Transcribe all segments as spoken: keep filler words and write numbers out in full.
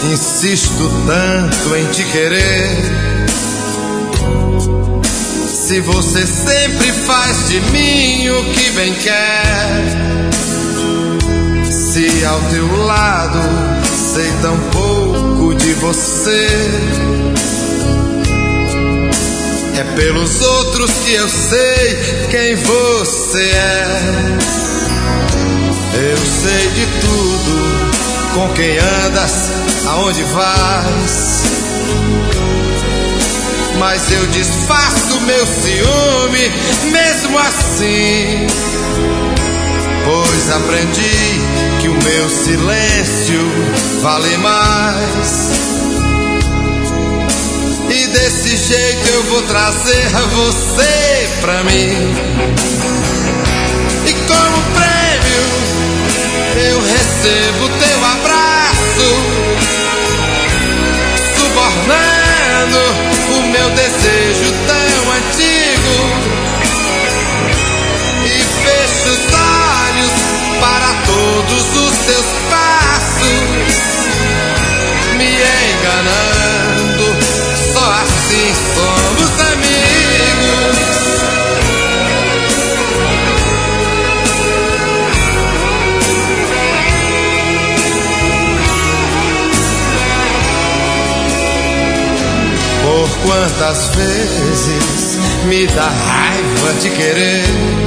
Insisto tanto em te querer. Se você sempre faz de mim o que bem quer, se ao teu lado sei tão pouco de você, é pelos outros que eu sei quem você é. Eu sei de tudo, com quem andas, aonde vais, mas eu disfarço meu ciúme mesmo assim, pois aprendi que o meu silêncio vale mais. E desse jeito eu vou trazer você pra mim, e como prêmio eu recebo teu abraço, subornando o meu desejo tão antigo, e fecho os olhos para todos os teus passos, me enganando. Só assim somos amigos. Por quantas vezes me dá raiva de querer,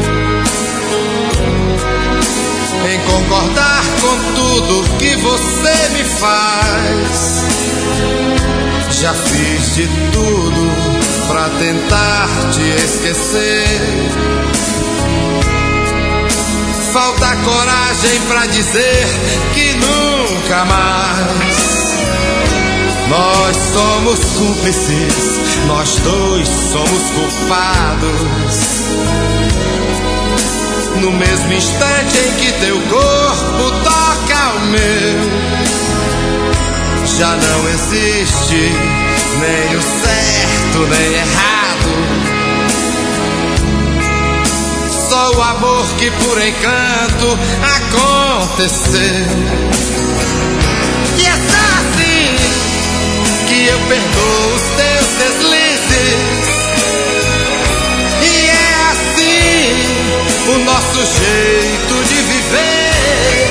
em concordar com tudo que você me faz. Já fiz de tudo pra tentar te esquecer. Falta coragem pra dizer que nunca mais. Nós somos cúmplices, nós dois somos culpados. No mesmo instante em que teu corpo toca o meu, já não existe nem o certo nem errado, só o amor que por encanto aconteceu. E é só assim que eu perdoo os teus deslizes, e é assim o nosso jeito de viver.